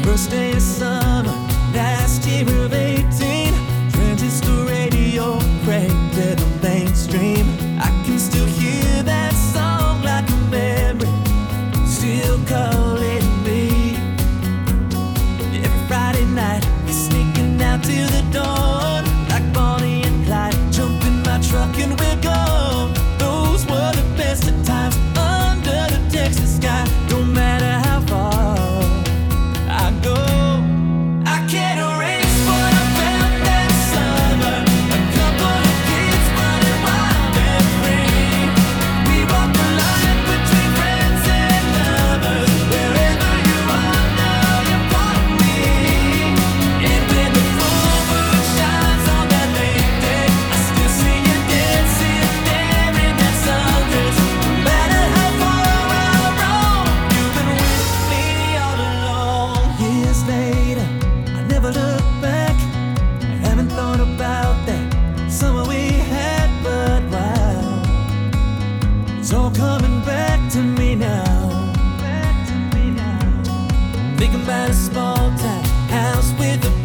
First day of summer, last year of 18. Transistor radio cranked to the mainstream. I can still hear that song like a memory, still calling me. Every Friday night, sneaking out till the dawn, like Bonnie and Clyde, jump in my truck and we're gone. Those were the best of times under the Texas sky. No matter how far I go, I can't erase what I felt that summer. A couple of kids running wild and free. We walked the line between friends and lovers. Wherever you are now, you're part of me. And when the full moon shines on that late day, I still see you dancing there in that sundress. No matter how far I've roamed, you've been with me all along. Years later, I never look back. I haven't thought about that summer we had, but wow, it's all coming back to me now. Back to me now. Thinking about a small town house with a